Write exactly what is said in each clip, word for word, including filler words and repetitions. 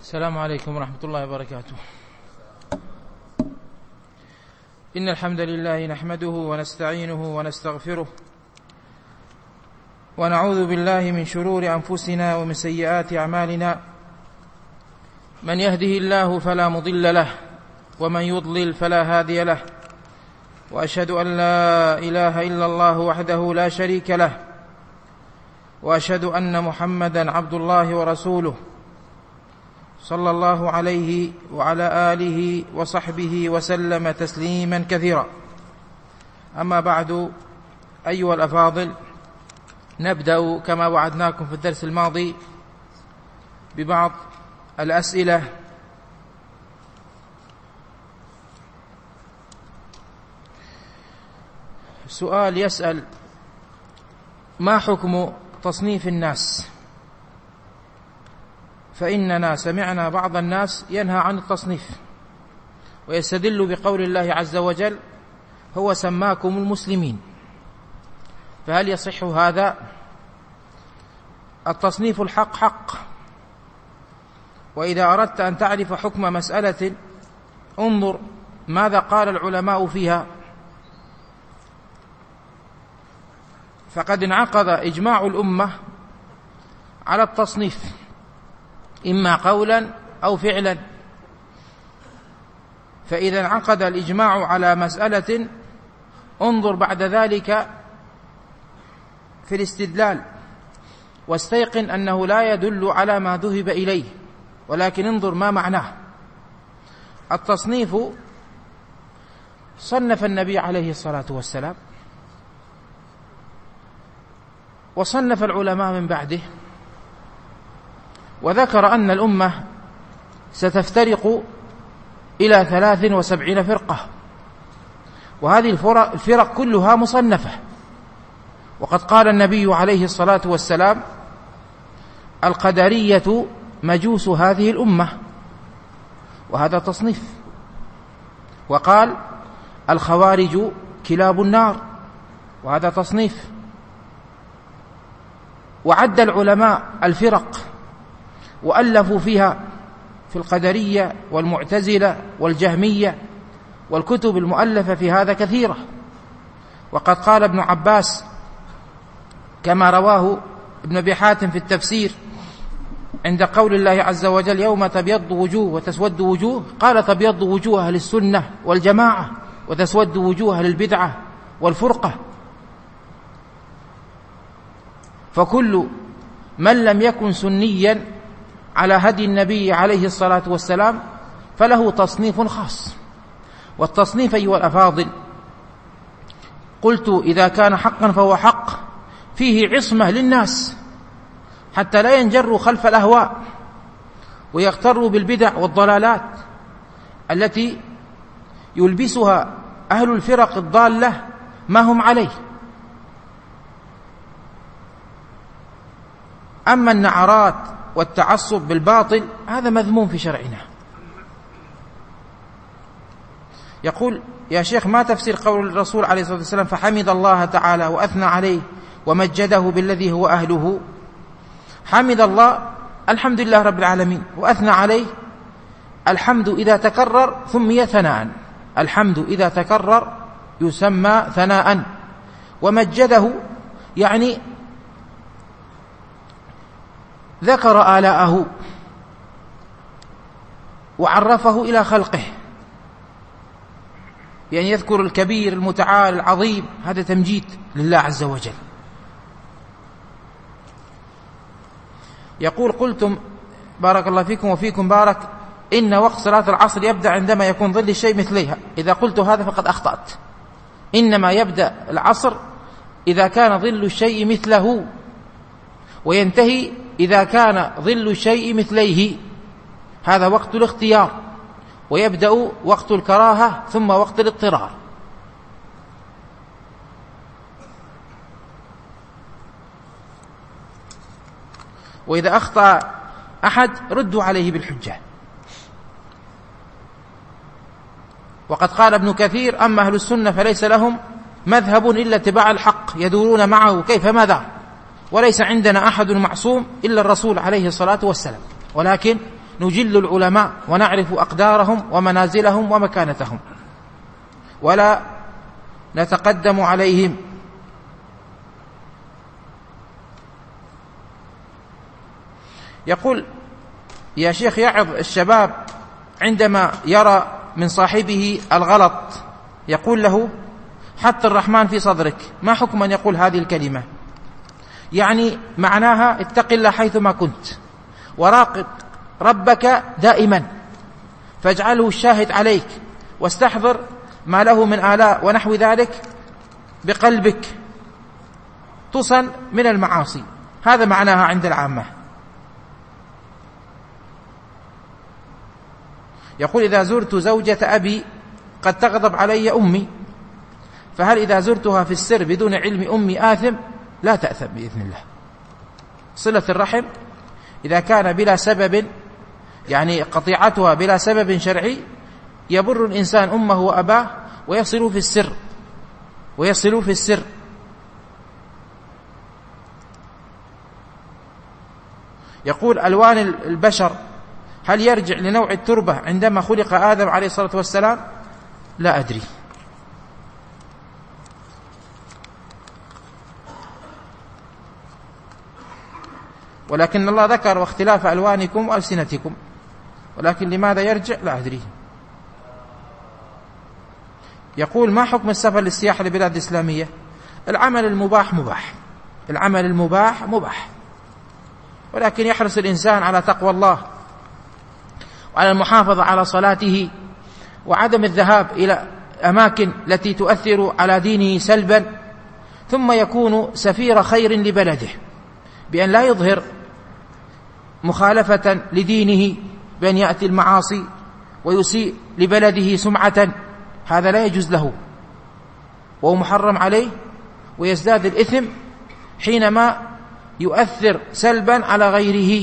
السلام عليكم ورحمة الله وبركاته. إن الحمد لله نحمده ونستعينه ونستغفره ونعوذ بالله من شرور أنفسنا ومن سيئات أعمالنا. من يهده الله فلا مضل له ومن يضلل فلا هادي له، وأشهد أن لا إله إلا الله وحده لا شريك له، وأشهد أن محمدا عبد الله ورسوله صلى الله عليه وعلى آله وصحبه وسلم تسليما كثيرا. أما بعد، أيها الأفاضل، نبدأ كما وعدناكم في الدرس الماضي ببعض الأسئلة سؤال يسأل: ما حكم تصنيف الناس؟ فإننا سمعنا بعض الناس ينهى عن التصنيف ويستدل بقول الله عز وجل: هو سماكم المسلمين. فهل يصح هذا؟ التصنيف الحق حق، وإذا أردت أن تعرف حكم مسألة انظر ماذا قال العلماء فيها. فقد انعقد إجماع الأمة على التصنيف، إما قولا أو فعلا. فإذا انعقد الإجماع على مسألة انظر بعد ذلك في الاستدلال، واستيقن أنه لا يدل على ما ذهب إليه، ولكن انظر ما معناه. التصنيف صنف النبي عليه الصلاة والسلام، وصنف العلماء من بعده، وذكر أن الأمة ستفترق إلى ثلاث وسبعين فرقة، وهذه الفرق كلها مصنفة. وقد قال النبي عليه الصلاة والسلام: القدرية مجوس هذه الأمة، وهذا تصنيف. وقال: الخوارج كلاب النار، وهذا تصنيف. وعد العلماء الفرق وألفوا فيها في القدرية والمعتزلة والجهمية، والكتب المؤلفة في هذا كثيرة. وقد قال ابن عباس كما رواه ابن أبي حاتم في التفسير عند قول الله عز وجل: يوم تبيض وجوه وتسود وجوه، قال: تبيض وجوه أهل السنة والجماعة وتسود وجوه أهل البدعة والفرقة. فكل من لم يكن سنيا على هدي النبي عليه الصلاة والسلام فله تصنيف خاص. والتصنيف أيها الأفاضل، قلت إذا كان حقا فهو حق فيه عصمة للناس حتى لا ينجروا خلف الأهواء ويغتروا بالبدع والضلالات التي يلبسها أهل الفرق الضالة ما هم عليه. أما النعرات والتعصب بالباطل هذا مذموم في شرعنا. يقول: يا شيخ، ما تفسير قول الرسول عليه الصلاة والسلام: فحمد الله تعالى وأثنى عليه ومجده بالذي هو أهله؟ حمد الله الحمد لله رب العالمين، وأثنى عليه الحمد إذا تكرر سمي ثناء، الحمد إذا تكرر يسمى ثناء. ومجده يعني ذكر آلاءه وعرفه إلى خلقه، يعني يذكر الكبير المتعال العظيم، هذا تمجيد لله عز وجل. يقول: قلتم بارك الله فيكم وفيكم بارك إن وقت صلاة العصر يبدأ عندما يكون ظل الشيء مثليها. إذا قلت هذا فقد أخطأت، إنما يبدأ العصر إذا كان ظل الشيء مثله، وينتهي إذا كان ظل الشيء مثليه. هذا وقت الاختيار، ويبدأ وقت الكراهة ثم وقت الاضطرار. وإذا أخطأ أحد ردوا عليه بالحجة. وقد قال ابن كثير: أما أهل السنة فليس لهم مذهب إلا اتباع الحق يدورون معه كيف ماذا، وليس عندنا أحد معصوم إلا الرسول عليه الصلاة والسلام. ولكن نجل العلماء ونعرف أقدارهم ومنازلهم ومكانتهم ولا نتقدم عليهم. يقول يا شيخ يعظ الشباب عندما يرى من صاحبه الغلط يقول له حط الرحمن في صدرك، ما حكم أن يقول هذه الكلمة؟ يعني معناها اتق الله حيثما كنت وراقب ربك دائما، فاجعله الشاهد عليك واستحضر ما له من آلاء ونحو ذلك بقلبك تصن من المعاصي. هذا معناها عند العامة. يقول إذا زرت زوجة أبي قد تغضب علي أمي، فهل إذا زرتها في السر بدون علم أمي آثم؟ لا تأثم بإذن الله. صلة الرحم إذا كان بلا سبب، يعني قطيعتها بلا سبب شرعي، يبر الإنسان أمه وأباه ويصل في السر ويصل في السر. يقول ألوان البشر هل يرجع لنوع التربة عندما خلق آدم عليه الصلاة والسلام؟ لا أدري. ولكن الله ذكر واختلاف ألوانكم وألسنتكم، ولكن لماذا يرجع لا أدري. يقول ما حكم السفر للسياحة لبلاد إسلامية؟ العمل المباح مباح، العمل المباح مباح، ولكن يحرص الإنسان على تقوى الله وعلى المحافظة على صلاته وعدم الذهاب إلى أماكن التي تؤثر على دينه سلبا، ثم يكون سفير خير لبلده بأن لا يظهر مخالفة لدينه بأن يأتي المعاصي ويسيء لبلده سمعة. هذا لا يجوز له وهو محرم عليه، ويزداد الإثم حينما يؤثر سلبا على غيره.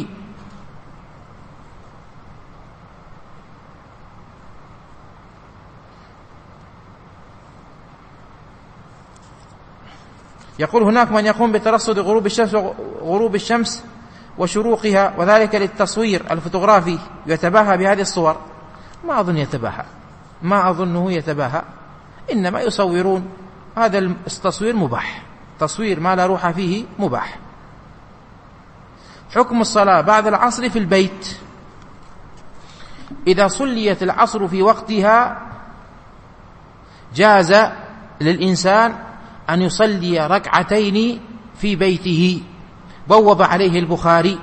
يقول هناك من يقوم بترصد غروب الشمس غروب الشمس وشروقها وذلك للتصوير الفوتوغرافي، يتباهى بهذه الصور. ما أظن يتباهى، ما أظنه يتباهى، إنما يصورون. هذا التصوير مباح، تصوير ما لا روح فيه مباح. حكم الصلاة بعد العصر في البيت. إذا صليت العصر في وقتها جاز للإنسان أن يصلي ركعتين في بيته، بوب عليه البخاري،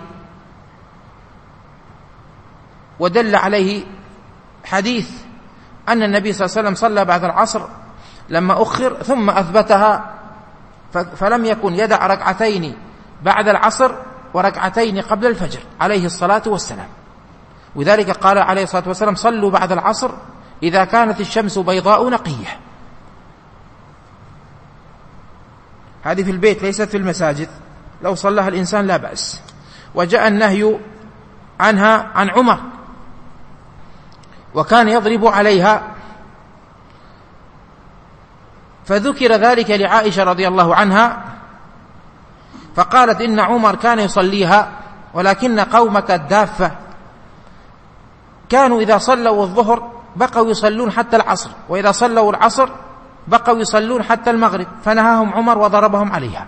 ودل عليه حديث أن النبي صلى الله عليه وسلم صلى بعد العصر لما أخر ثم أثبتها، فلم يكن يدع ركعتين بعد العصر وركعتين قبل الفجر عليه الصلاة والسلام. وذلك قال عليه الصلاة والسلام صلوا بعد العصر إذا كانت الشمس بيضاء نقية. هذه في البيت ليست في المساجد، لو صلىها الإنسان لا بأس. وجاء النهي عنها عن عمر وكان يضرب عليها، فذكر ذلك لعائشة رضي الله عنها فقالت إن عمر كان يصليها، ولكن قومك الدافة كانوا إذا صلوا الظهر بقوا يصلون حتى العصر، وإذا صلوا العصر بقوا يصلون حتى المغرب، فنهاهم عمر وضربهم عليها.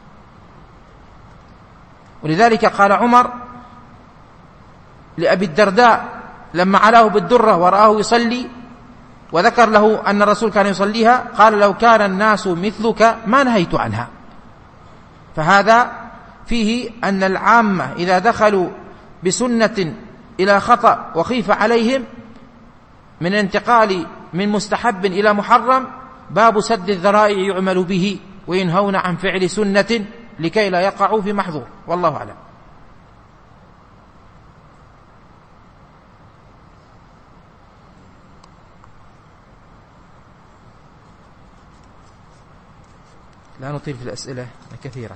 ولذلك قال عمر لأبي الدرداء لما علاه بالدرة ورآه يصلي وذكر له أن الرسول كان يصليها، قال لو كان الناس مثلك ما نهيت عنها. فهذا فيه أن العامة إذا دخلوا بسنة إلى خطأ وخيف عليهم من انتقال من مستحب إلى محرم، باب سد الذرائع يعمل به، وينهون عن فعل سنة لكي لا يقعوا في محظور. والله أعلم. لا نطيل في الأسئلة كثيرة.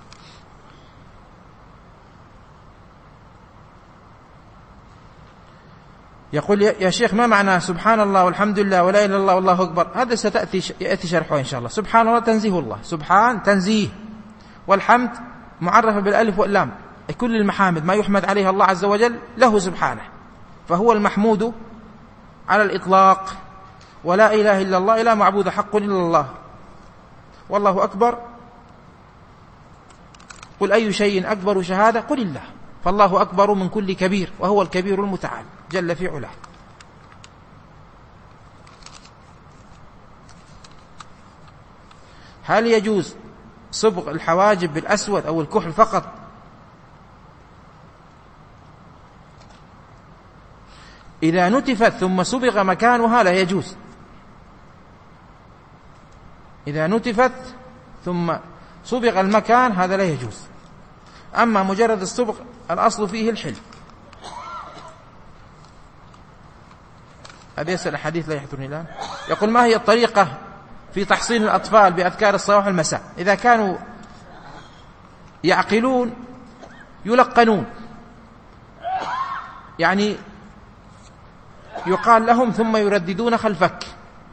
يقول يا شيخ ما معنى سبحان الله والحمد لله ولا إله إلا الله والله أكبر؟ هذا ستأتي يأتي شرحه إن شاء الله. سبحان الله تنزيه الله، سبحان تنزيه، والحمد معرفة بالألف واللام، كل المحامد ما يحمد عليها الله عز وجل له سبحانه، فهو المحمود على الإطلاق، ولا إله إلا الله، لا معبود حق إلا الله، والله أكبر. قل أي شيء أكبر شهادة؟ قل الله، فالله أكبر من كل كبير، وهو الكبير المتعال جل في علاه. هل يجوز صبغ الحواجب بالأسود أو الكحل فقط؟ إذا نتفت ثم صبغ مكانها لا يجوز. إذا نتفت ثم صبغ المكان هذا لا يجوز. أما مجرد الصبغ الأصل فيه الحل. هذا يسأل الحديث لا يحضرني الآن. يقول: ما هي الطريقة في تحصين الأطفال بأذكار الصباح والمساء؟ إذا كانوا يعقلون يلقنون، يعني يقال لهم ثم يرددون خلفك،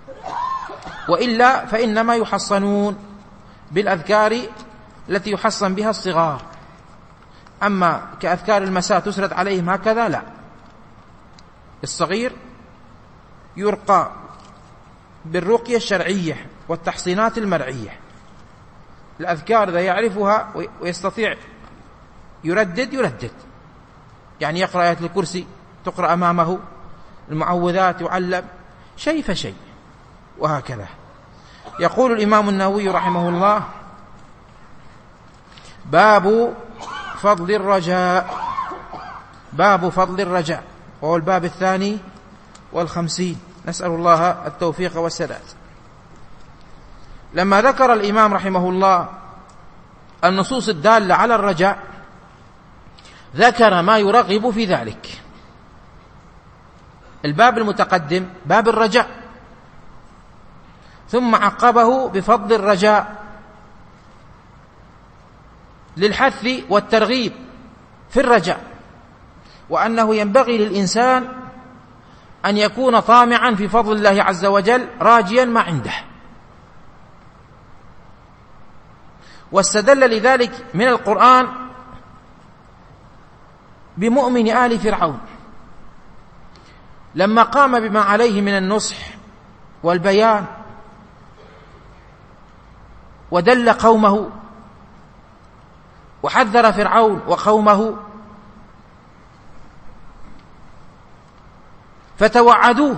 وإلا فإنما يحصنون بالأذكار التي يحصن بها الصغار. أما كأذكار المساء تسرد عليهم هكذا لا، الصغير يرقى بالرقية الشرعية والتحصينات المرعية. الأذكار إذا يعرفها ويستطيع يردد يردد، يعني يقرأ آية الكرسي تقرأ أمامه، المعوذات يعلم شيء فشيء، وهكذا. يقول الإمام النووي رحمه الله: باب فضل الرجاء. باب فضل الرجاء، وهو الباب الثاني والخمسين. نسأل الله التوفيق والسداد. لما ذكر الإمام رحمه الله النصوص الدالة على الرجاء ذكر ما يرغب في ذلك. الباب المتقدم باب الرجاء، ثم عقبه بفضل الرجاء للحث والترغيب في الرجاء، وأنه ينبغي للإنسان أن يكون طامعا في فضل الله عز وجل راجيا ما عنده. واستدل لذلك من القرآن بمؤمن آل فرعون لما قام بما عليه من النصح والبيان ودل قومه وحذر فرعون وقومه، فتوعدوه،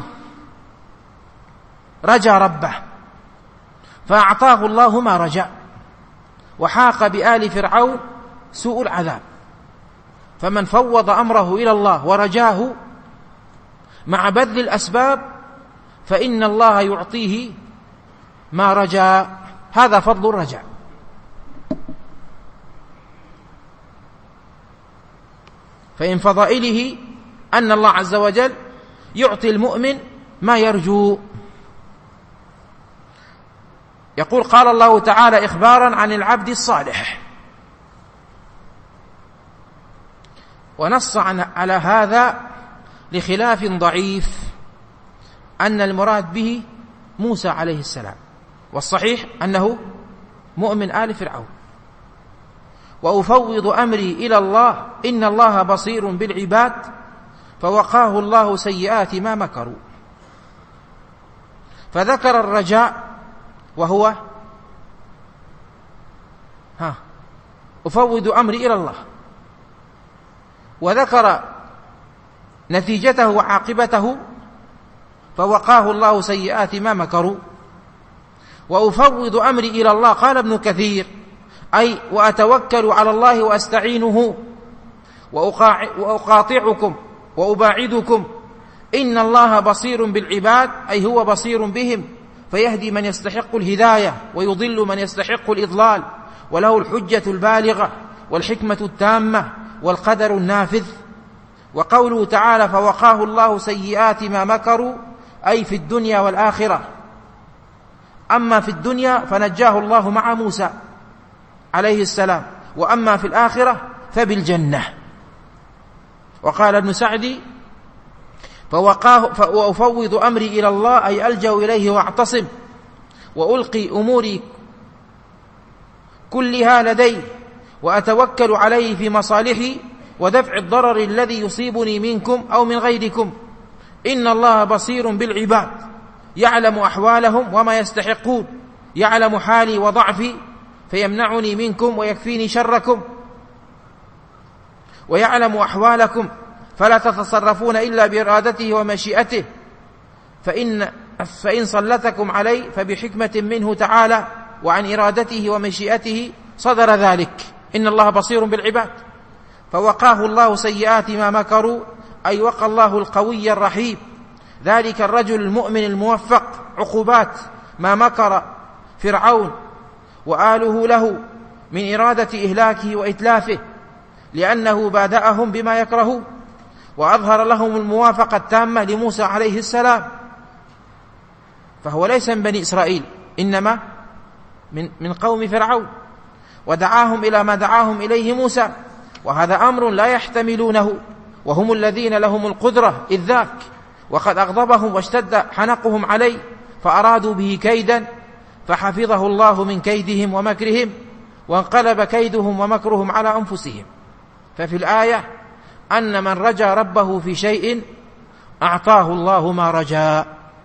رجا ربه فأعطاه الله ما رجا، وحاق بآل فرعون سوء العذاب. فمن فوض أمره إلى الله ورجاه مع بذل الأسباب فإن الله يعطيه ما رجا. هذا فضل الرجاء. فإن فضائله أن الله عز وجل يعطي المؤمن ما يرجو. يقول: قال الله تعالى إخبارا عن العبد الصالح، ونص على هذا لخلاف ضعيف أن المراد به موسى عليه السلام، والصحيح أنه مؤمن آل فرعون. وأفوض أمري إلى الله إن الله بصير بالعباد فوقاه الله سيئات ما مكروا. فذكر الرجاء وهو ها أفوض أمري إلى الله، وذكر نتيجته وعاقبته فوقاه الله سيئات ما مكروا. وأفوض أمري إلى الله قال ابن كثير أي وأتوكل على الله وأستعينه وأقاطعكم وأباعدكم إن الله بصير بالعباد، أي هو بصير بهم فيهدي من يستحق الهداية ويضل من يستحق الإضلال، وله الحجة البالغة والحكمة التامة والقدر النافذ. وقوله تعالى فوقاه الله سيئات ما مكروا أي في الدنيا والآخرة. أما في الدنيا فنجاه الله مع موسى عليه السلام، وأما في الآخرة فبالجنة. وقال ابن سعدي فوقاه وأفوض أمري إلى الله أي ألجأ إليه وأعتصم وألقي أموري كلها لديه وأتوكل عليه في مصالحي ودفع الضرر الذي يصيبني منكم أو من غيركم. إن الله بصير بالعباد يعلم أحوالهم وما يستحقون، يعلم حالي وضعفي فيمنعني منكم ويكفيني شركم، ويعلم أحوالكم فلا تتصرفون إلا بإرادته ومشيئته، فإن, فإن سلطكم علي فبحكمة منه تعالى وعن إرادته ومشيئته صدر ذلك. إن الله بصير بالعباد. فوقاه الله سيئات ما مكروا، أي وقى الله القوي الرحيم ذلك الرجل المؤمن الموفق عقوبات ما مكر فرعون وآله له من إرادة إهلاكه وإتلافه، لأنه بادأهم بما يكرهون وأظهر لهم الموافقة التامة لموسى عليه السلام، فهو ليس من بني إسرائيل إنما من, من قوم فرعون، ودعاهم إلى ما دعاهم إليه موسى، وهذا أمر لا يحتملونه، وهم الذين لهم القدرة إذ ذاك، وقد أغضبهم واشتد حنقهم عليه فأرادوا به كيدا فحفظه الله من كيدهم ومكرهم، وانقلب كيدهم ومكرهم على أنفسهم. ففي الآية أن من رجا ربه في شيء أعطاه الله ما رجا.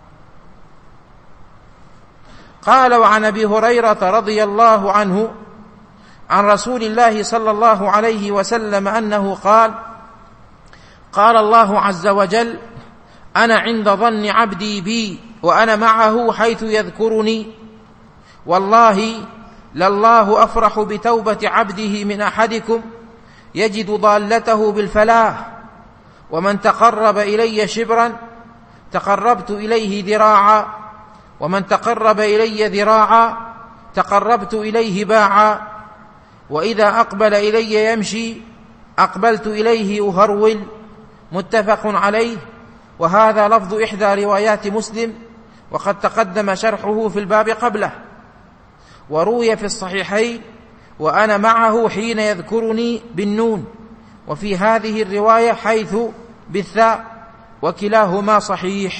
قال: وعن أبي هريرة رضي الله عنه عن رسول الله صلى الله عليه وسلم أنه قال: قال الله عز وجل: أنا عند ظن عبدي بي وأنا معه حيث يذكرني، والله لله أفرح بتوبة عبده من أحدكم يجد ضالته بالفلاح، ومن تقرب إلي شبرا تقربت إليه ذراعا، ومن تقرب إلي ذراعا تقربت إليه باعا، وإذا أقبل إلي يمشي أقبلت إليه أهرول. متفق عليه، وهذا لفظ إحدى روايات مسلم، وقد تقدم شرحه في الباب قبله. وروي في الصحيحين: وأنا معه حين يذكرني بالنون، وفي هذه الرواية حيث بالثاء، وكلاهما صحيح.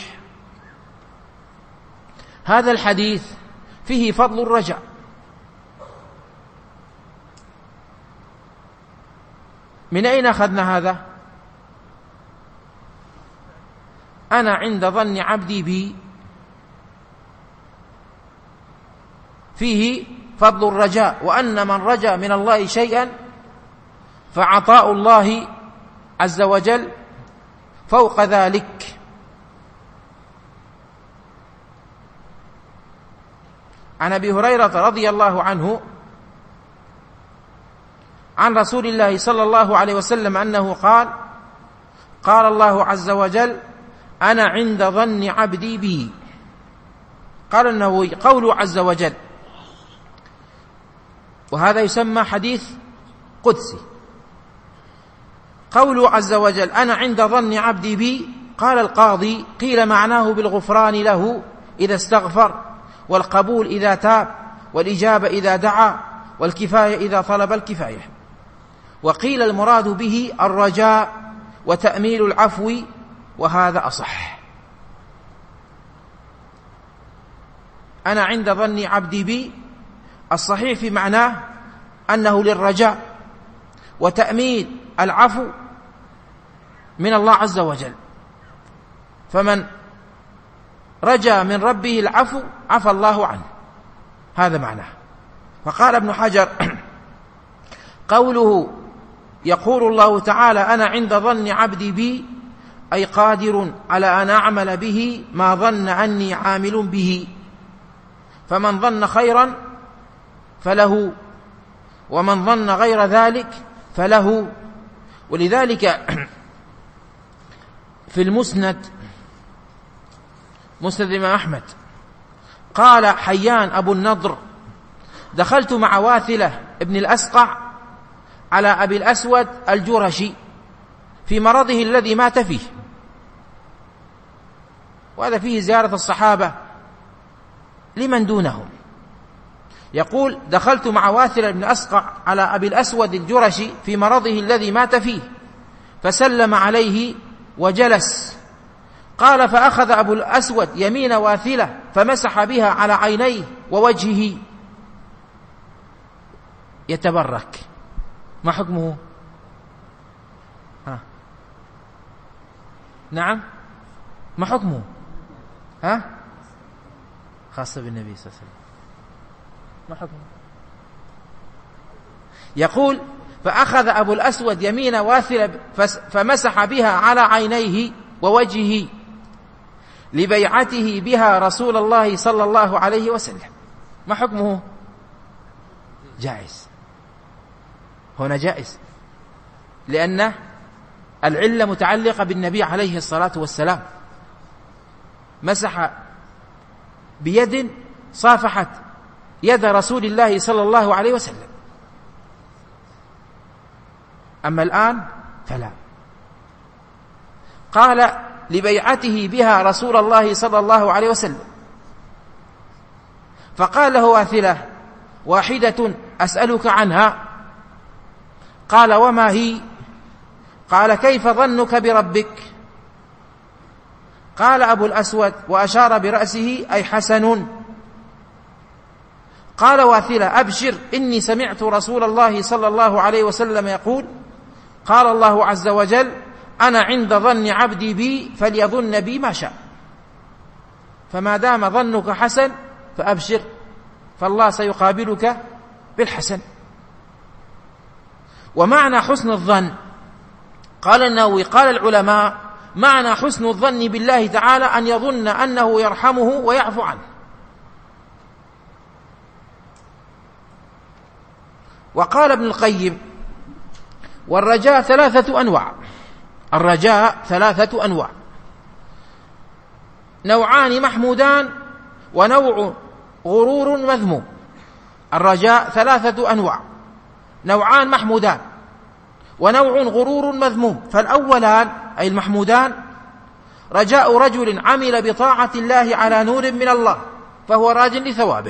هذا الحديث فيه فضل الرجاء. من أين أخذنا هذا؟ أنا عند ظن عبدي بي، فيه فضل الرجاء، وأن من رجا من الله شيئا فعطاء الله عز وجل فوق ذلك. عن أبي هريرة رضي الله عنه عن رسول الله صلى الله عليه وسلم أنه قال: قال الله عز وجل: أنا عند ظن عبدي بي. قال النووي: قوله عز وجل، وهذا يسمى حديث قدسي. قوله عز وجل: أنا عند ظن عبدي بي، قال القاضي: قيل معناه بالغفران له إذا استغفر، والقبول إذا تاب، والإجابة إذا دعا، والكفاية إذا طلب الكفاية. وقيل المراد به الرجاء وتأميل العفو، وهذا أصح. أنا عند ظن عبدي بي، الصحيح في معناه أنه للرجاء وتأميل العفو من الله عز وجل، فمن رجا من ربه العفو عفى الله عنه، هذا معناه. فقال ابن حجر: قوله يقول الله تعالى: أنا عند ظن عبدي بي، أي قادر على أن أعمل به ما ظن أني عامل به، فمن ظن خيرا فله، ومن ظن غير ذلك فله. ولذلك في المسند، مسند الإمام أحمد، قال حيان أبو النضر: دخلت مع واثلة ابن الأسقع على أبي الأسود الجرشي في مرضه الذي مات فيه، وهذا فيه زيارة الصحابة لمن دونهم. يقول: دخلت مع واثلة ابن الأسقع على أبي الأسود الجرشي في مرضه الذي مات فيه، فسلم عليه وجلس. قال: فأخذ أبو الأسود يمين واثلة فمسح بها على عينيه ووجهه يتبرك، ما حكمه؟ ها نعم، ما حكمه؟ ها خاصة بالنبي صلى الله عليه وسلم، ما حكمه؟ يقول: فأخذ أبو الأسود يمين واثلة فمسح بها على عينيه ووجهه لبيعته بها رسول الله صلى الله عليه وسلم. ما حكمه؟ جائز، هنا جائز، لأن العلة متعلقة بالنبي عليه الصلاة والسلام، مسح بيد صافحت يد رسول الله صلى الله عليه وسلم. أما الآن فلا. قال: لبيعته بها رسول الله صلى الله عليه وسلم. فقال له واثلة: واحدة أسألك عنها. قال: وما هي؟ قال: كيف ظنك بربك؟ قال أبو الأسود وأشار برأسه: أي حسن. قال واثلة: أبشر، إني سمعت رسول الله صلى الله عليه وسلم يقول: قال الله عز وجل: أنا عند ظن عبدي بي فليظن بي ما شاء. فما دام ظنك حسن فأبشر، فالله سيقابلك بالحسن. ومعنى حسن الظن، قال النووي قال العلماء: معنى حسن الظن بالله تعالى أن يظن أنه يرحمه ويعفو عنه. وقال ابن القيم: والرجاء ثلاثة أنواع. الرجاء ثلاثة أنواع: نوعان محمودان ونوع غرور مذموم. الرجاء ثلاثة أنواع: نوعان محمودان ونوع غرور مذموم. فالأولان أي المحمودان: رجاء رجل عمل بطاعة الله على نور من الله فهو راج لثوابه،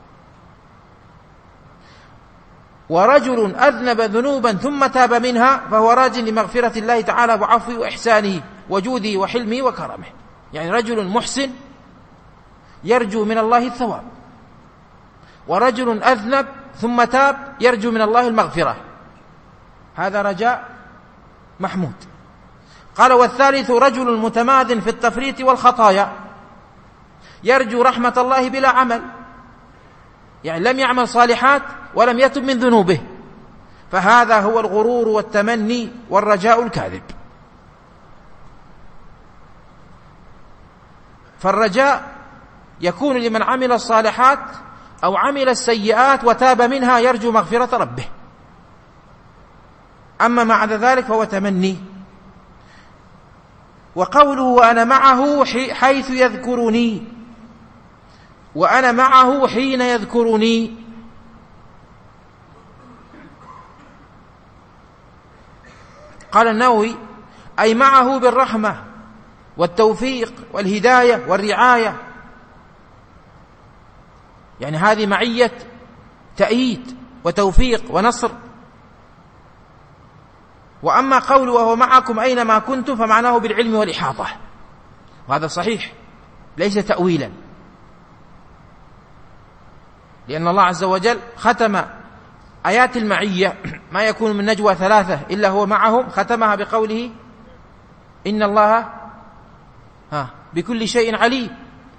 ورجل أذنب ذنوبا ثم تاب منها فهو راج لمغفرة الله تعالى وعفوه وإحسانه وجوده وحلمه وكرمه. يعني رجل محسن يرجو من الله الثواب، ورجل أذنب ثم تاب يرجو من الله المغفرة، هذا رجاء محمود. قال: والثالث رجل متماد في التفريط والخطايا يرجو رحمة الله بلا عمل، يعني لم يعمل صالحات ولم يتب من ذنوبه، فهذا هو الغرور والتمني والرجاء الكاذب. فالرجاء يكون لمن عمل الصالحات أو عمل السيئات وتاب منها يرجو مغفرة ربه، أما ما عدا ذلك فهو تمني. وقوله: وأنا معه حيث يذكرني، وأنا معه حين يذكرني، قال النووي: أي معه بالرحمة والتوفيق والهداية والرعاية، يعني هذه معية تأييد وتوفيق ونصر. وأما قوله: وهو معكم أينما كنتم، فمعناه بالعلم والإحاطة، وهذا صحيح ليس تأويلا، لأن الله عز وجل ختم آيات المعية: ما يكون من نجوى ثلاثة إلا هو معهم، ختمها بقوله: إن الله ها بكل شيء عليم.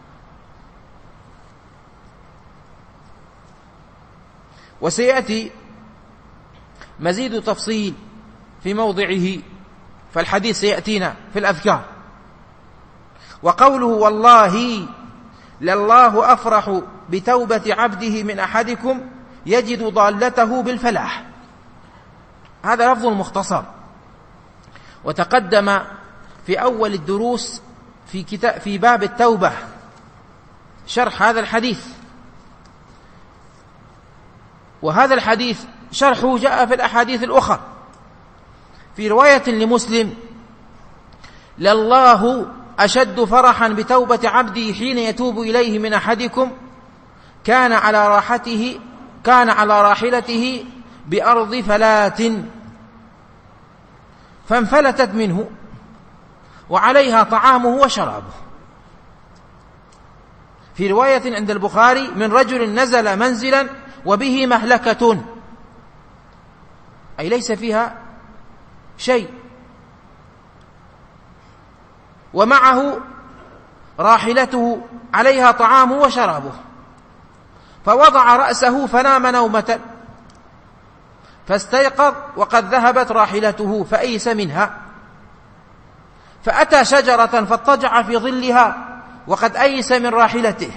وسيأتي مزيد تفصيل في موضعه، فالحديث سيأتينا في الأذكار. وقوله: والله لله أفرح بتوبة عبده من أحدكم يجد ضالته بالفلاح، هذا لفظ مختصر، وتقدم في أول الدروس في كتاب في باب التوبة شرح هذا الحديث. وهذا الحديث شرحه جاء في الأحاديث الأخرى. في رواية لمسلم: لله أشد فرحا بتوبة عبده حين يتوب إليه من أحدكم كان على راحته كان على راحلته بأرض فلات فانفلتت منه وعليها طعامه وشرابه. في رواية عند البخاري: من رجل نزل منزلا وبه مهلكة، أي ليس فيها شيء، ومعه راحلته عليها طعامه وشرابه، فوضع رأسه فنام نومة فاستيقظ وقد ذهبت راحلته فأيس منها، فأتى شجرة فاضطجع في ظلها وقد أيس من راحلته،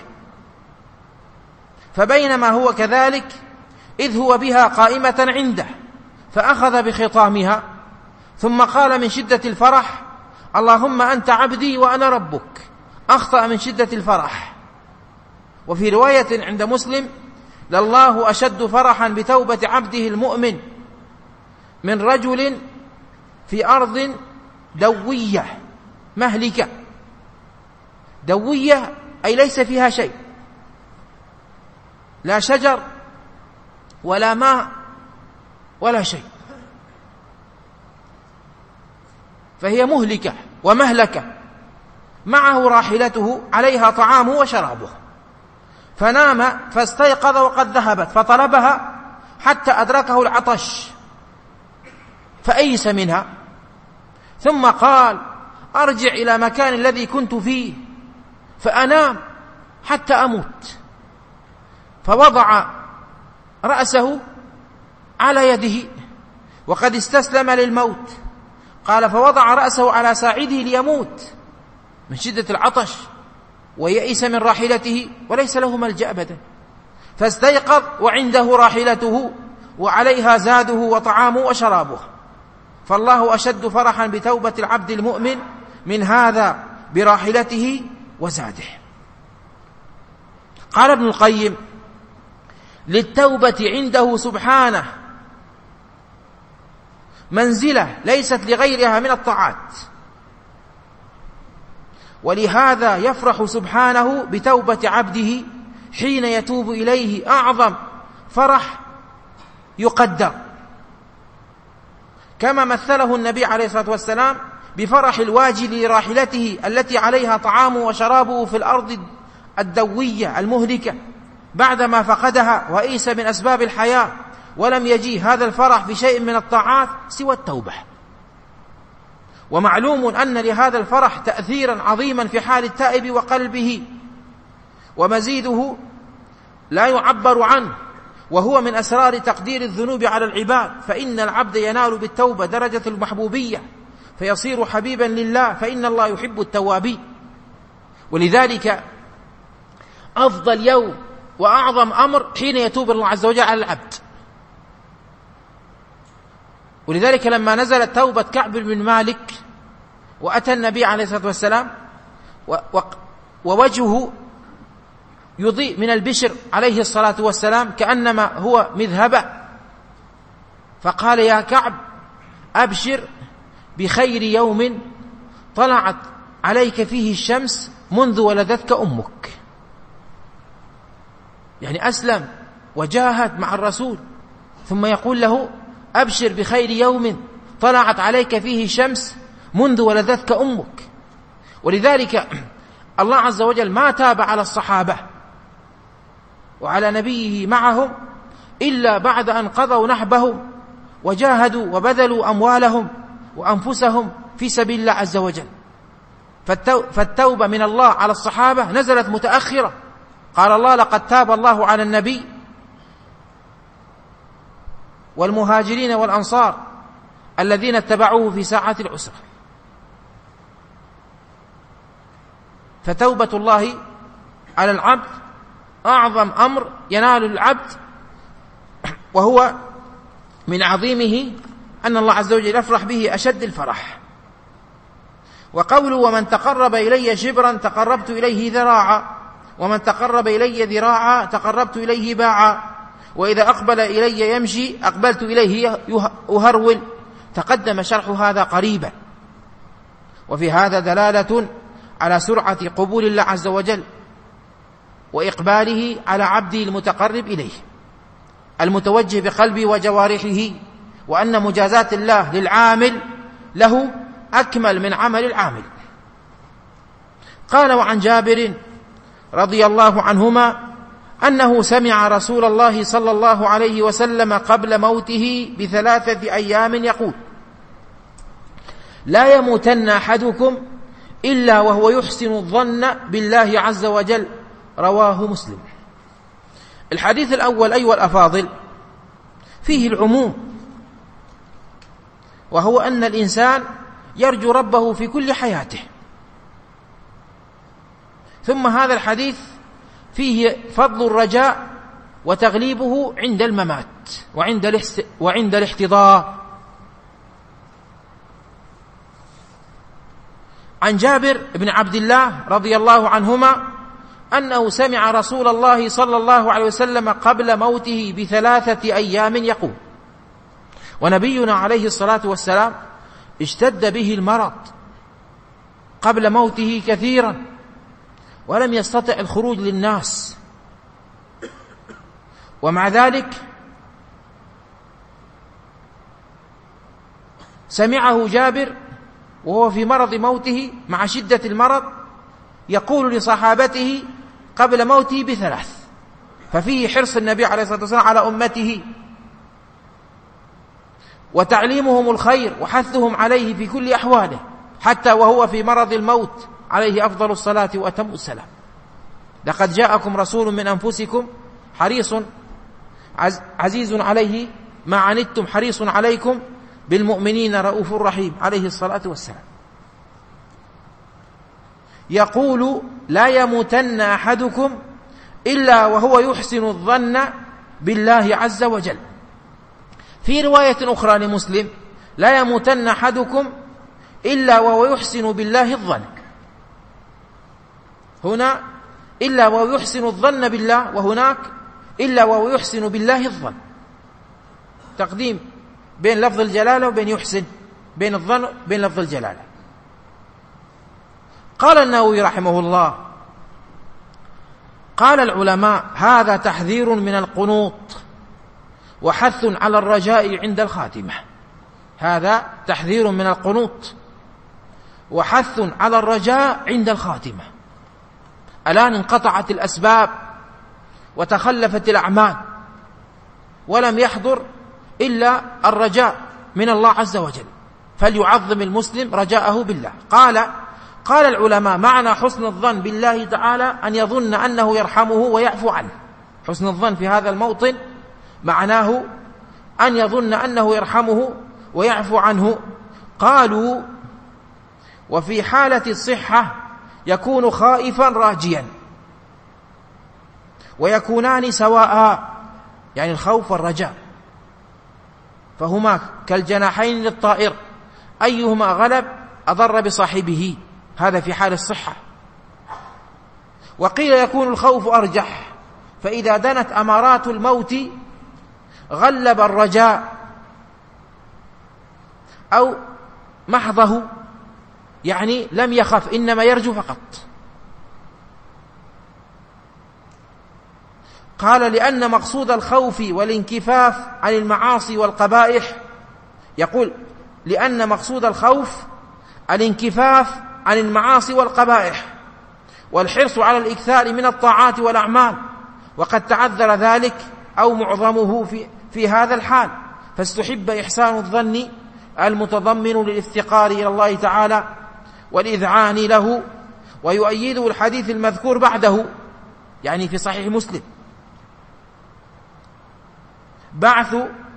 فبينما هو كذلك إذ هو بها قائمة عنده فأخذ بخطامها، ثم قال من شدة الفرح: اللهم أنت عبدي وأنا ربك. أخطأ من شدة الفرح. وفي رواية عند مسلم: لله أشد فرحا بتوبة عبده المؤمن من رجل في أرض دوية مهلكة. دوية أي ليس فيها شيء، لا شجر ولا ماء ولا شيء، فهي مهلكة ومهلكة، معه راحلته عليها طعامه وشرابه، فنام فاستيقظ وقد ذهبت فطلبها حتى أدركه العطش فأيس منها، ثم قال: أرجع إلى مكان الذي كنت فيه فأنام حتى أموت، فوضع رأسه على يده وقد استسلم للموت. قال: فوضع رأسه على ساعده ليموت من شدة العطش ويئس من راحلته وليس له ملجأ أبدا، فاستيقظ وعنده راحلته وعليها زاده وطعامه وشرابه. فالله أشد فرحا بتوبة العبد المؤمن من هذا براحلته وزاده. قال ابن القيم: للتوبة عنده سبحانه منزلة ليست لغيرها من الطاعات، ولهذا يفرح سبحانه بتوبة عبده حين يتوب إليه أعظم فرح يقدر، كما مثله النبي عليه الصلاة والسلام بفرح الواجد لراحلته التي عليها طعامه وشرابه في الأرض الدوية المهلكة بعدما فقدها وأيس من أسباب الحياة، ولم يجي هذا الفرح في شيء من الطاعات سوى التوبة. ومعلوم أن لهذا الفرح تأثيرا عظيما في حال التائب وقلبه، ومزيده لا يعبر عنه، وهو من أسرار تقدير الذنوب على العباد، فإن العبد ينال بالتوبة درجة المحبوبية فيصير حبيبا لله، فإن الله يحب التوابين. ولذلك أفضل يوم وأعظم أمر حين يتوب الله عز وجل على العبد. ولذلك لما نزلت توبة كعب بن مالك وأتى النبي عليه الصلاة والسلام ووجهه يضيء من البشر عليه الصلاة والسلام كأنما هو مذهبة، فقال: يا كعب أبشر بخير يوم طلعت عليك فيه الشمس منذ ولدتك أمك. يعني أسلم وجاهد مع الرسول، ثم يقول له: أبشر بخير يوم طلعت عليك فيه الشمس منذ ولدتك أمك. ولذلك الله عز وجل ما تاب على الصحابة وعلى نبيه معهم إلا بعد أن قضوا نحبهم وجاهدوا وبذلوا أموالهم وأنفسهم في سبيل الله عز وجل. فالتوبة من الله على الصحابة نزلت متأخرة. قال الله: لقد تاب الله على النبي والمهاجرين والأنصار الذين اتبعوه في ساعة العسرة. فتوبة الله على العبد أعظم أمر ينال العبد، وهو من عظيمه أن الله عز وجل يفرح به أشد الفرح. وقوله: ومن تقرب إلي شبرا تقربت إليه ذراعا، ومن تقرب إلي ذراعا تقربت إليه باعا، وإذا أقبل إلي يمشي أقبلت إليه أهرول. تقدم شرح هذا قريبا. وفي هذا دلالة على سرعة قبول الله عز وجل وإقباله على عبده المتقرب إليه المتوجه بقلبه وجوارحه، وأن مجازات الله للعامل له أكمل من عمل العامل. قال: وعن جابر رضي الله عنهما أنه سمع رسول الله صلى الله عليه وسلم قبل موته بثلاثة أيام يقول: لا يموتن أحدكم إلا وهو يحسن الظن بالله عز وجل. رواه مسلم. الحديث الأول أيها الأفاضل فيه العموم، وهو أن الإنسان يرجو ربه في كل حياته. ثم هذا الحديث فيه فضل الرجاء وتغليبه عند الممات وعند وعند الاحتضار. عن جابر بن عبد الله رضي الله عنهما أنه سمع رسول الله صلى الله عليه وسلم قبل موته بثلاثة أيام يقول، ونبينا عليه الصلاة والسلام اشتد به المرض قبل موته كثيرا، ولم يستطع الخروج للناس، ومع ذلك سمعه جابر وهو في مرض موته مع شدة المرض يقول لصحابته قبل موته بثلاث، ففيه حرص النبي عليه الصلاة والسلام على أمته وتعليمهم الخير وحثهم عليه في كل أحواله، حتى وهو في مرض الموت عليه أفضل الصلاة وأتم السلام: لقد جاءكم رسول من أنفسكم حريص عزيز عليه ما عنتم حريص عليكم بالمؤمنين رؤوف رحيم، عليه الصلاة والسلام. يقول: لا يموتن أحدكم إلا وهو يحسن الظن بالله عز وجل. في رواية أخرى لمسلم: لا يموتن أحدكم إلا وهو يحسن بالله الظن. هنا إلا وهو يحسن الظن بالله، وهناك إلا وهو يحسن بالله الظن. تقديم بين لفظ الجلالة وبين يحسن، بين الظن بين لفظ الجلالة. قال النووي رحمه الله: قال العلماء: هذا تحذير من القنوط وحث على الرجاء عند الخاتمة. هذا تحذير من القنوط وحث على الرجاء عند الخاتمة. الآن انقطعت الأسباب وتخلفت الأعمال، ولم يحضر إلا الرجاء من الله عز وجل، فليعظم المسلم رجاءه بالله. قال قال العلماء: معنى حسن الظن بالله تعالى أن يظن أنه يرحمه ويعفو عنه. حسن الظن في هذا الموطن معناه أن يظن أنه يرحمه ويعفو عنه. قالوا: وفي حالة الصحة يكون خائفا راجيا، ويكونان سواء، يعني الخوف والرجاء، فهما كالجناحين للطائر، أيهما غلب أضر بصاحبه. هذا في حال الصحة. وقيل يكون الخوف أرجح، فإذا دنت أمارات الموت غلب الرجاء أو محضه، يعني لم يخف إنما يرجو فقط. قال: لأن مقصود الخوف والانكفاف عن المعاصي والقبائح، يقول: لأن مقصود الخوف الانكفاف عن المعاصي والقبائح والحرص على الإكثار من الطاعات والأعمال، وقد تعذر ذلك أو معظمه في, في هذا الحال، فاستحب إحسان الظن المتضمن للافتقار إلى الله تعالى والإذعان له. ويؤيده الحديث المذكور بعده، يعني في صحيح مسلم: بعث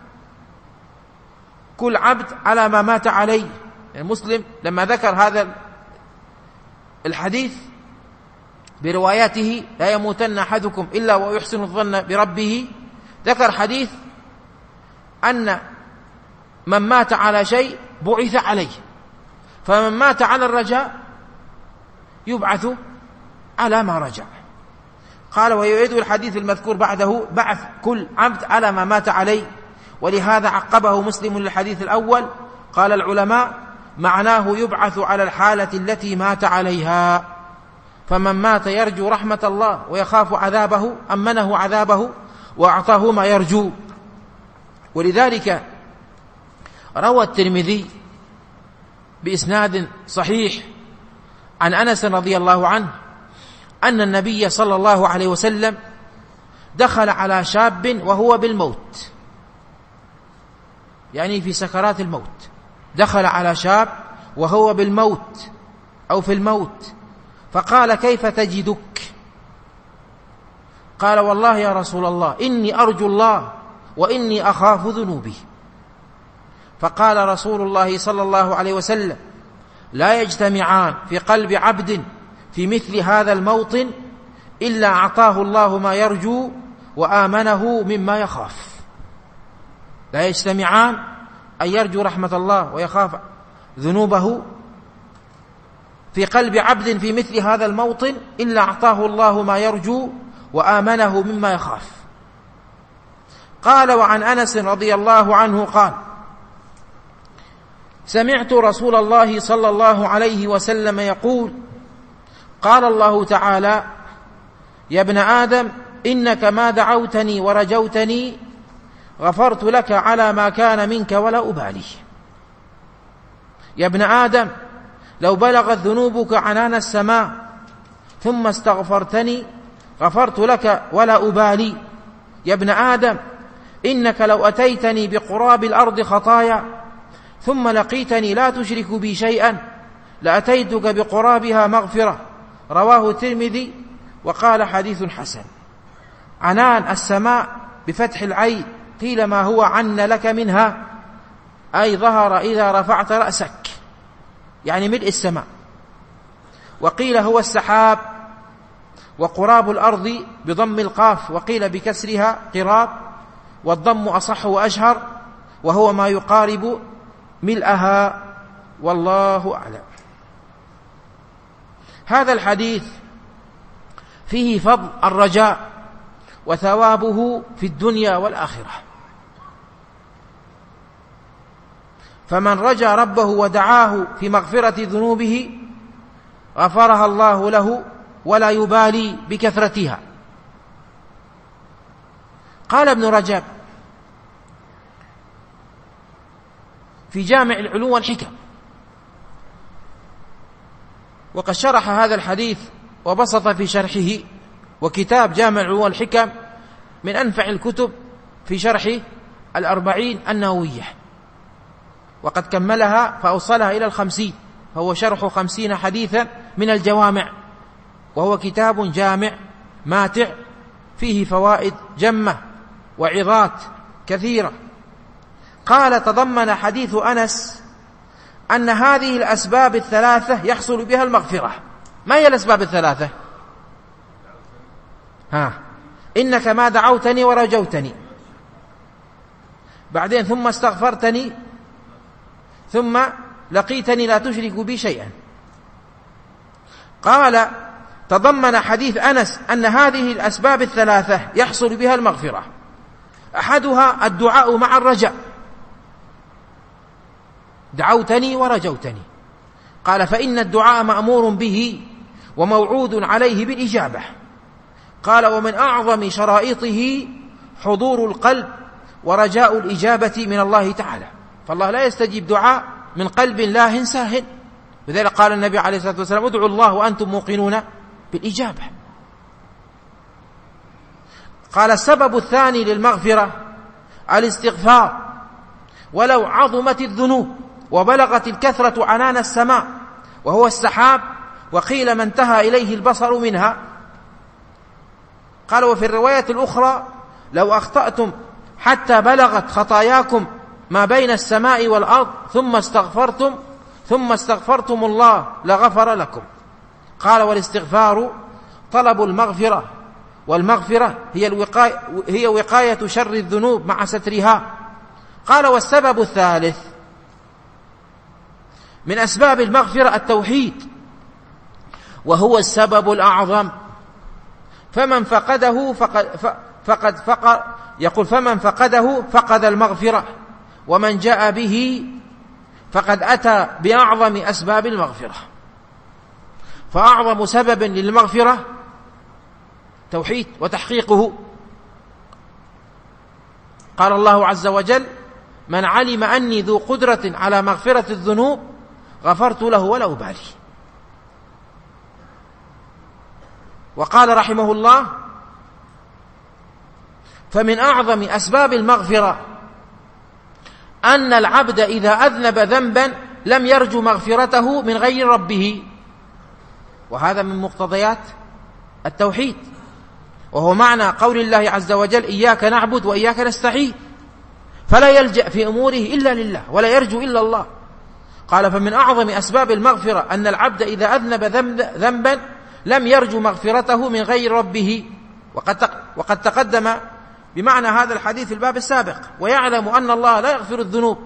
كل عبد على ما مات عليه. يعني مسلم لما ذكر هذا الحديث برواياته: لا يموتن أحدكم إلا ويحسن الظن بربه، ذكر حديث أن من مات على شيء بعث عليه، فمن مات على الرجاء يبعث على ما رجع. قال: ويعيد الحديث المذكور بعده: بعث كل عبد على ما مات عليه. ولهذا عقبه مسلم للحديث الأول. قال العلماء: معناه يبعث على الحالة التي مات عليها، فمن مات يرجو رحمة الله ويخاف عذابه أمنه عذابه وأعطاه ما يرجو. ولذلك روى الترمذي بإسناد صحيح عن أنس رضي الله عنه أن النبي صلى الله عليه وسلم دخل على شاب وهو بالموت، يعني في سكرات الموت، دخل على شاب وهو بالموت أو في الموت، فقال: كيف تجدك؟ قال: والله يا رسول الله إني أرجو الله وإني أخاف ذنوبي. فقال رسول الله صلى الله عليه وسلم: لا يجتمعان في قلب عبد في مثل هذا الموطن إلا أعطاه الله ما يرجو وآمنه مما يخاف. لا يجتمعان أن يرجو رحمة الله ويخاف ذنوبه في قلب عبد في مثل هذا الموطن إلا أعطاه الله ما يرجو وآمنه مما يخاف. قال: وعن أنس رضي الله عنه قال: سمعت رسول الله صلى الله عليه وسلم يقول: قال الله تعالى: يا ابن آدم إنك ما دعوتني ورجوتني غفرت لك على ما كان منك ولا أبالي. يا ابن آدم لو بلغت ذنوبك عنان السماء ثم استغفرتني غفرت لك ولا أبالي. يا ابن آدم إنك لو أتيتني بقراب الأرض خطايا ثم لقيتني لا تشرك بي شيئا لأتيتك بقرابها مغفرة. رواه الترمذي وقال: حديث حسن. عنان السماء بفتح العين قيل ما هو عن لك منها، أي ظهر إذا رفعت رأسك، يعني ملء السماء. وقيل هو السحاب. وقراب الأرض بضم القاف، وقيل بكسرها قراب، والضم أصح وأشهر، وهو ما يقارب ملئها، والله أعلم. هذا الحديث فيه فضل الرجاء وثوابه في الدنيا والآخرة. فمن رجا ربه ودعاه في مغفرة ذنوبه غفرها الله له ولا يبالي بكثرتها. قال ابن رجب في جامع العلوم والحكم، وقد شرح هذا الحديث وبسط في شرحه، وكتاب جامع العلوم والحكم من أنفع الكتب في شرح الأربعين النووية، وقد كملها فأوصلها إلى الخمسين، فهو شرح خمسين حديثا من الجوامع، وهو كتاب جامع ماتع فيه فوائد جمة وعظات كثيرة. قال: تضمن حديث أنس أن هذه الأسباب الثلاثة يحصل بها المغفرة. ما هي الأسباب الثلاثة؟ ها إنك ما دعوتني ورجوتني، بعدين ثم استغفرتني، ثم لقيتني لا تشرك بي شيئا. قال: تضمن حديث أنس أن هذه الأسباب الثلاثة يحصل بها المغفرة. أحدها الدعاء مع الرجاء، دعوتني ورجوتني. قال: فإن الدعاء مأمور به وموعود عليه بالإجابة. قال: ومن أعظم شرائطه حضور القلب ورجاء الإجابة من الله تعالى، فالله لا يستجيب دعاء من قلب لاهٍ ساهٍ. لذلك قال النبي عليه الصلاة والسلام: ادعوا الله وأنتم موقنون بالإجابة. قال: السبب الثاني للمغفرة الاستغفار، ولو عظمت الذنوب وبلغت الكثرة عنان السماء وهو السحاب، وقيل ما انتهى إليه البصر منها. قال: وفي الرواية الأخرى: لو أخطأتم حتى بلغت خطاياكم ما بين السماء والأرض ثم استغفرتم ثم استغفرتم الله لغفر لكم. قال: والاستغفار طلب المغفرة، والمغفرة هي الوقاية هي وقاية شر الذنوب مع سترها. قال: والسبب الثالث من أسباب المغفرة التوحيد، وهو السبب الأعظم، فمن فقده فقد فقد فقد يقول فمن فقده فقد المغفرة، ومن جاء به فقد أتى بأعظم أسباب المغفرة. فأعظم سبب للمغفرة توحيد وتحقيقه. قال الله عز وجل: من علم أني ذو قدرة على مغفرة الذنوب غفرت له ولا أبالي. وقال رحمه الله: فمن أعظم أسباب المغفرة أن العبد إذا أذنب ذنبا لم يرجو مغفرته من غير ربه، وهذا من مقتضيات التوحيد، وهو معنى قول الله عز وجل: إياك نعبد وإياك نستعين، فلا يلجأ في أموره إلا لله ولا يرجو إلا الله. قال: فمن أعظم أسباب المغفرة أن العبد إذا أذنب ذنبا لم يرجو مغفرته من غير ربه، وقد وقد تقدم بمعنى هذا الحديث في الباب السابق. ويعلم أن الله لا يغفر الذنوب،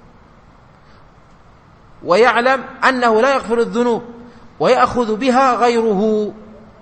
ويعلم أنه لا يغفر الذنوب ويأخذ بها غيره.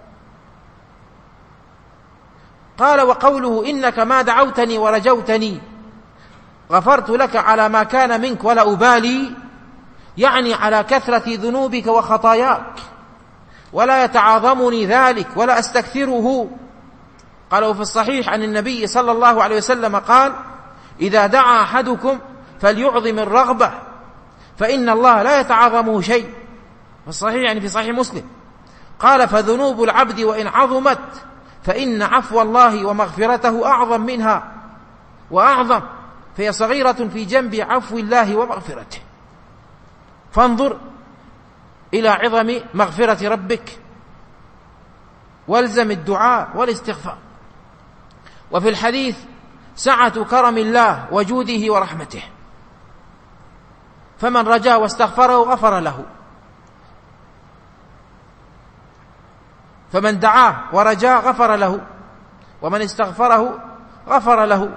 قال: وقوله: إنك ما دعوتني ورجوتني غفرت لك على ما كان منك ولا أبالي، يعني على كثرة ذنوبك وخطاياك، ولا يتعاظمني ذلك ولا أستكثره. قالوا في الصحيح عن النبي صلى الله عليه وسلم قال: إذا دعا أحدكم فليعظم الرغبة، فإن الله لا يتعاظمه شيء. في الصحيح يعني في صحيح مسلم. قال: فذنوب العبد وإن عظمت فإن عفو الله ومغفرته أعظم منها وأعظم، فهي صغيرة في جنب عفو الله ومغفرته. فانظر إلى عظم مغفرة ربك، والزم الدعاء والاستغفار. وفي الحديث سعة كرم الله وجوده ورحمته، فمن رجا واستغفره غفر له، فمن دعاه ورجا غفر له، ومن استغفره غفر له،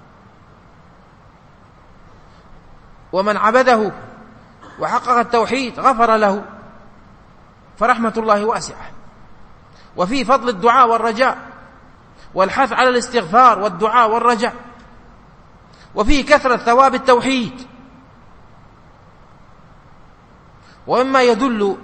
ومن عبده وحقق التوحيد غفر له، فرحمة الله واسعة. وفي فضل الدعاء والرجاء والحث على الاستغفار والدعاء والرجاء، وفي كثرة ثواب التوحيد. ومما يدل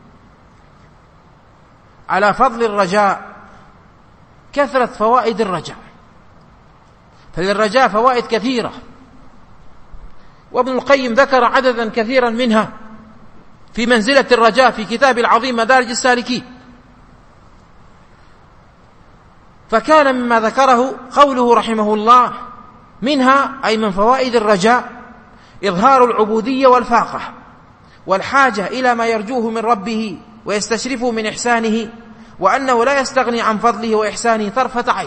على فضل الرجاء كثرة فوائد الرجاء، فللرجاء فوائد كثيرة، وابن القيم ذكر عددا كثيرا منها في منزلة الرجاء في كتاب العظيم مدارج السالكين. فكان مما ذكره قوله رحمه الله: منها أي من فوائد الرجاء إظهار العبودية والفاقة والحاجة إلى ما يرجوه من ربه ويستشرفه من إحسانه، وأنه لا يستغني عن فضله وإحسانه طرفة عين.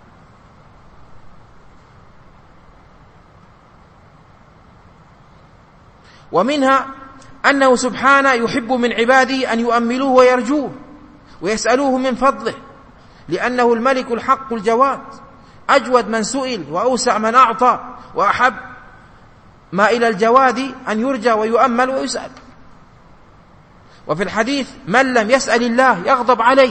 ومنها أنه سبحانه يحب من عباده أن يؤملوه ويرجوه ويسألوه من فضله، لأنه الملك الحق الجواد، أجود من سئل وأوسع من أعطى، وأحب ما إلى الجواد أن يرجى ويؤمل ويسأل. وفي الحديث: من لم يسأل الله يغضب عليه،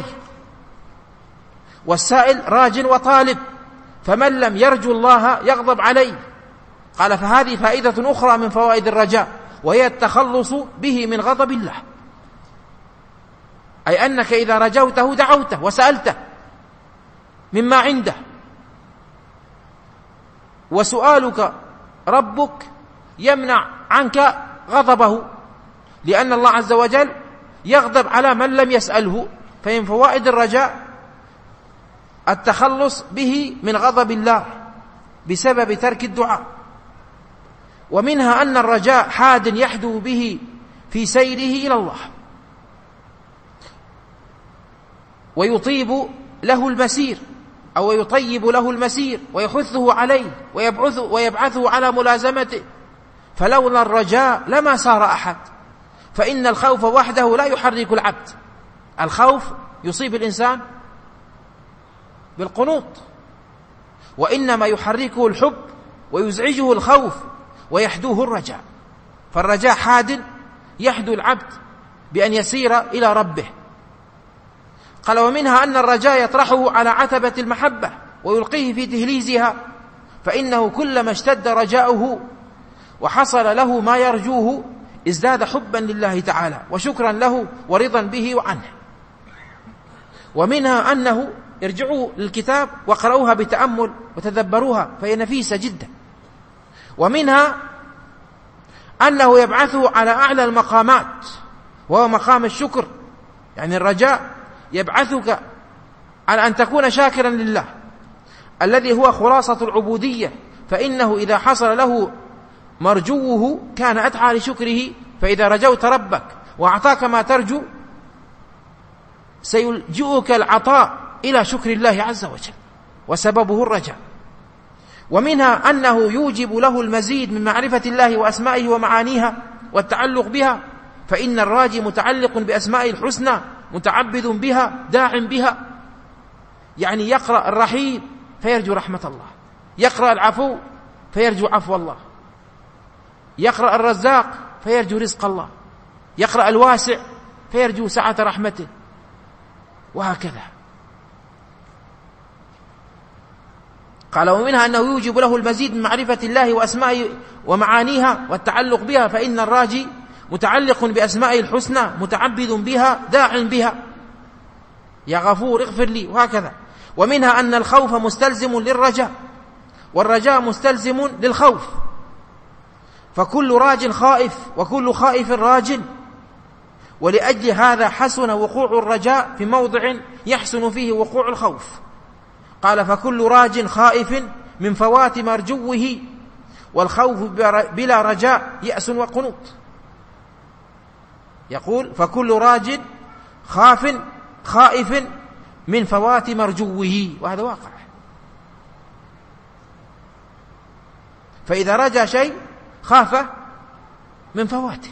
والسائل راج وطالب، فمن لم يرجو الله يغضب عليه. قال: فهذه فائدة أخرى من فوائد الرجاء، وهي التخلص به من غضب الله، أي أنك إذا رجوته دعوته وسألته مما عنده، وسؤالك ربك يمنع عنك غضبه، لأن الله عز وجل يغضب على من لم يسأله. فمن فوائد الرجاء التخلص به من غضب الله بسبب ترك الدعاء. ومنها أن الرجاء حاد يحدو به في سيره إلى الله، ويطيب له المسير أو يطيب له المسير ويحثه عليه ويبعثه, ويبعثه على ملازمته. فلولا الرجاء لما سار أحد، فإن الخوف وحده لا يحرك العبد. الخوف يصيب الإنسان بالقنوط، وإنما يحركه الحب ويزعجه الخوف ويحدوه الرجاء. فالرجاء حاد يحدو العبد بأن يسير إلى ربه. قال: ومنها أن الرجاء يطرحه على عتبة المحبة ويلقيه في دهليزها، فإنه كلما اشتد رجاؤه وحصل له ما يرجوه ازداد حبا لله تعالى وشكرا له ورضا به وعنه. ومنها أنه ارجعوا للكتاب وقرأوها بتأمل وتدبروها، فهي نفيسة جدا. ومنها أنه يبعثه على أعلى المقامات، وهو مقام الشكر. يعني الرجاء يبعثك على أن تكون شاكرا لله، الذي هو خلاصة العبودية، فإنه إذا حصل له مرجوه كان أدعى لشكره. فإذا رجوت ربك وأعطاك ما ترجو سيلجئك العطاء إلى شكر الله عز وجل، وسببه الرجاء. ومنها أنه يوجب له المزيد من معرفة الله وأسمائه ومعانيها والتعلق بها، فإن الراجي متعلق بأسمائه الحسنى متعبد بها داع بها. يعني يقرأ الرحيم فيرجو رحمة الله، يقرأ العفو فيرجو عفو الله، يقرأ الرزاق فيرجو رزق الله، يقرأ الواسع فيرجو سعة رحمته، وهكذا. قال ومنها أنه يوجب له المزيد من معرفة الله وأسمائه ومعانيها والتعلق بها، فإن الراجي متعلق بأسمائه الحسنى متعبد بها داع بها، يا غفور اغفر لي، وهكذا. ومنها أن الخوف مستلزم للرجاء، والرجاء مستلزم للخوف، فكل راج خائف وكل خائف راج، ولأجل هذا حسن وقوع الرجاء في موضع يحسن فيه وقوع الخوف. قال فكل راج خائف من فوات مرجوه، والخوف بلا رجاء يأس وقنوط. يقول فكل راج خاف خائف من فوات مرجوه، وهذا واقع. فإذا رجى شيء خاف من فواته.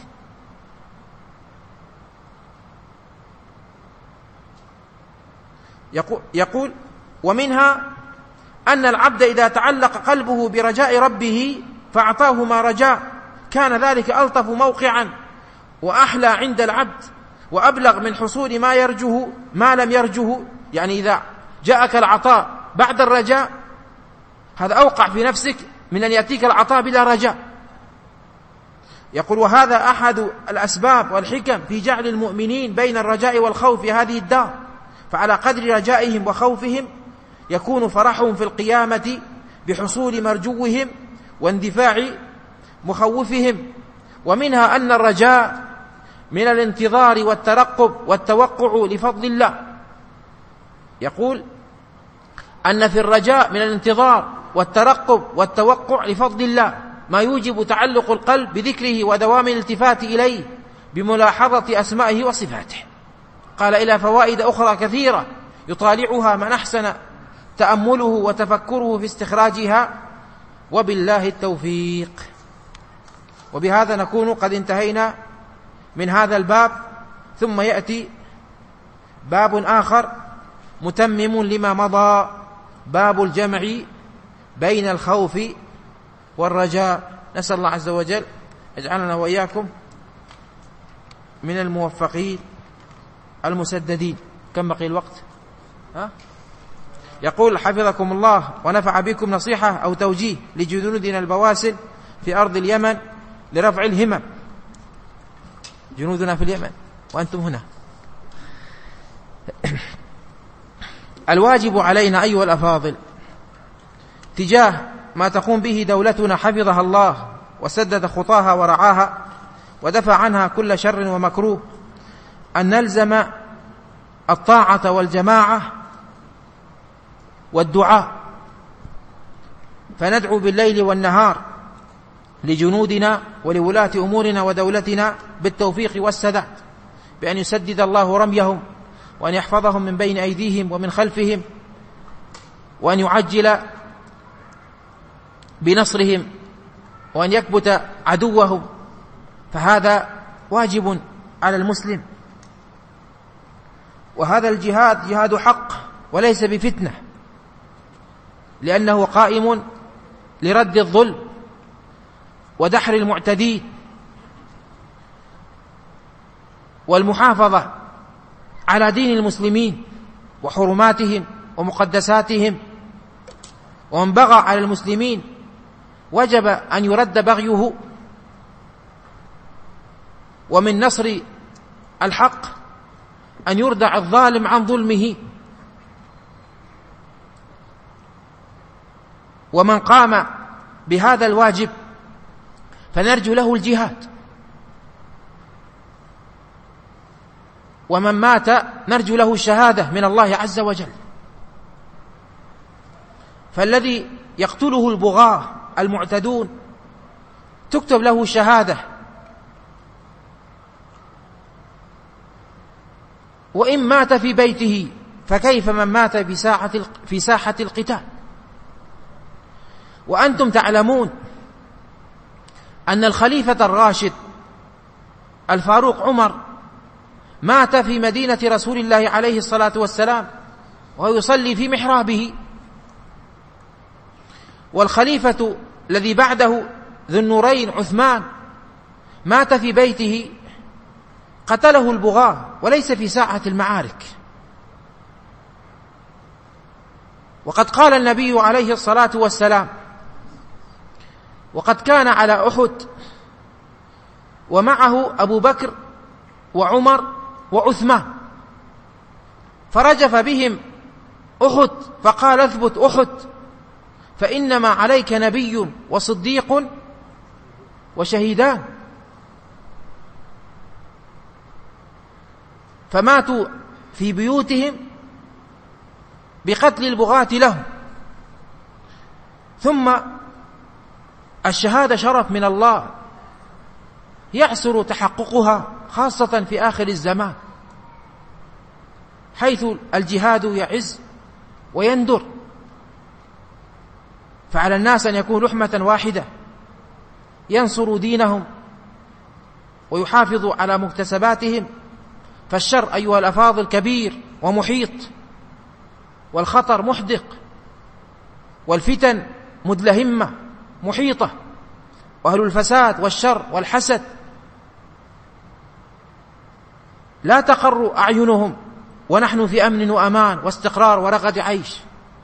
يقول ومنها أن العبد إذا تعلق قلبه برجاء ربه فأعطاه ما رجاء كان ذلك ألطف موقعا وأحلى عند العبد وأبلغ من حصول ما يرجوه ما لم يرجوه. يعني إذا جاءك العطاء بعد الرجاء هذا أوقع في نفسك من أن يأتيك العطاء بلا رجاء. يقول وهذا أحد الأسباب والحكم في جعل المؤمنين بين الرجاء والخوف في هذه الدار، فعلى قدر رجائهم وخوفهم يكون فرحهم في القيامة بحصول مرجوهم واندفاع مخوفهم. ومنها أن الرجاء من الانتظار والترقب والتوقع لفضل الله. يقول أن في الرجاء من الانتظار والترقب والتوقع لفضل الله ما يوجب تعلق القلب بذكره ودوام الالتفات إليه بملاحظة أسمائه وصفاته. قال إلى فوائد أخرى كثيرة يطالعها من أحسن تأمله وتفكره في استخراجها، وبالله التوفيق. وبهذا نكون قد انتهينا من هذا الباب، ثم يأتي باب آخر متمم لما مضى، باب الجمع بين الخوف والرجاء. نسأل الله عز وجل يجعلنا وإياكم من الموفقين المسددين. كم بقي الوقت؟ ها؟ يقول حفظكم الله ونفع بكم نصيحة أو توجيه لجنودنا البواسل في أرض اليمن لرفع الهمم. جنودنا في اليمن وأنتم هنا. الواجب علينا أيها الأفاضل تجاه ما تقوم به دولتنا حفظها الله وسدد خطاها ورعاها ودفع عنها كل شر ومكروه أن نلزم الطاعة والجماعة والدعاء، فندعو بالليل والنهار لجنودنا ولولاة أمورنا ودولتنا بالتوفيق والسداد، بأن يسدد الله رميهم وأن يحفظهم من بين أيديهم ومن خلفهم، وأن يعجل بنصرهم وأن يكبت عدوهم. فهذا واجب على المسلم، وهذا الجهاد جهاد حق وليس بفتنة، لأنه قائم لرد الظلم ودحر المعتدين والمحافظة على دين المسلمين وحرماتهم ومقدساتهم. ومن بغى على المسلمين وجب أن يرد بغيه، ومن نصر الحق أن يردع الظالم عن ظلمه. ومن قام بهذا الواجب فنرجو له الجهاد، ومن مات نرجو له الشهادة من الله عز وجل. فالذي يقتله البغاة المعتدون تكتب له شهادة، وإن مات في بيته فكيف من مات في ساحة في ساحة القتال؟ وأنتم تعلمون أن الخليفة الراشد الفاروق عمر مات في مدينة رسول الله عليه الصلاة والسلام وهو يصلي في محرابه، والخليفة الذي بعده ذو النورين عثمان مات في بيته قتله البغاة وليس في ساحة المعارك. وقد قال النبي عليه الصلاة والسلام: وقد كان على أحد ومعه أبو بكر وعمر وعثمان، فرجف بهم أحد فقال: اثبت أحد فإنما عليك نبي وصديق وشهيدان. فماتوا في بيوتهم بقتل البغاة لهم. ثم الشهادة شرف من الله يعسر تحققها خاصة في آخر الزمان، حيث الجهاد يعز ويندر، فعلى الناس أن يكون لحمة واحدة ينصروا دينهم ويحافظوا على مكتسباتهم. فالشر أيها الأفاضل كبير ومحيط، والخطر محدق، والفتن مدلهمة محيطة، وأهل الفساد والشر والحسد لا تقر أعينهم، ونحن في أمن وأمان واستقرار ورغد عيش،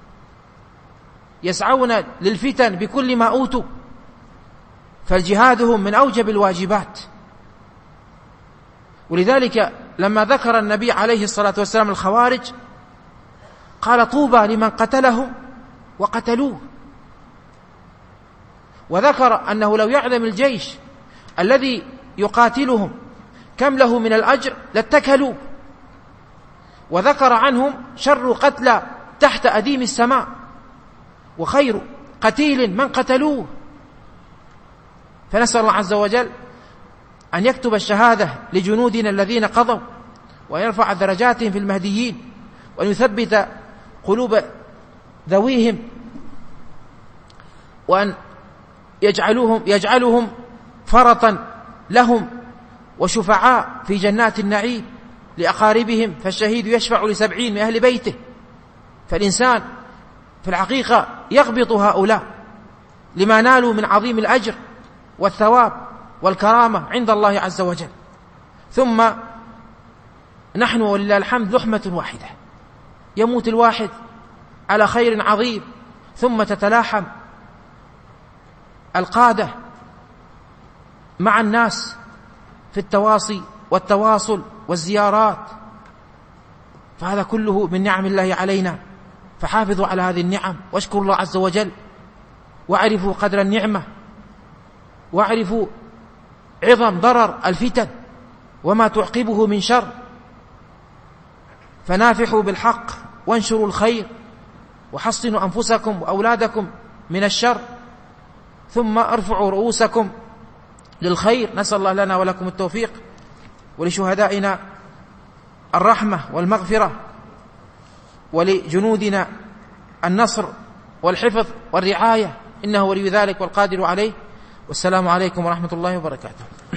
يسعون للفتن بكل ما أوتوا، فالجهادهم من أوجب الواجبات. ولذلك لما ذكر النبي عليه الصلاة والسلام الخوارج قال: طوبى لمن قتلهم وقتلوه. وذكر أنه لو يعلم الجيش الذي يقاتلهم كم له من الأجر لاتكلوا. وذكر عنهم: شر قتلى تحت أديم السماء، وخير قتيل من قتلوه. فنسأل الله عز وجل أن يكتب الشهادة لجنودنا الذين قضوا، وأن يرفع درجاتهم في المهديين، وأن يثبت قلوب ذويهم، وأن يجعلهم, يجعلهم فرطا لهم وشفعاء في جنات النعيم لأقاربهم. فالشهيد يشفع لسبعين من أهل بيته، فالإنسان في الحقيقة يغبط هؤلاء لما نالوا من عظيم الأجر والثواب والكرامة عند الله عز وجل. ثم نحن ولله الحمد لحمة واحدة، يموت الواحد على خير عظيم، ثم تتلاحم القادة مع الناس في التواصي والتواصل والزيارات، فهذا كله من نعم الله علينا. فحافظوا على هذه النعم واشكروا الله عز وجل، واعرفوا قدر النعمة، واعرفوا عظم ضرر الفتن وما تعقبه من شر. فنافحوا بالحق وانشروا الخير، وحصنوا أنفسكم وأولادكم من الشر، ثم ارفعوا رؤوسكم للخير. نسأل الله لنا ولكم التوفيق، ولشهدائنا الرحمة والمغفرة، ولجنودنا النصر والحفظ والرعاية، إنه ولي ذلك والقادر عليه. والسلام عليكم ورحمة الله وبركاته.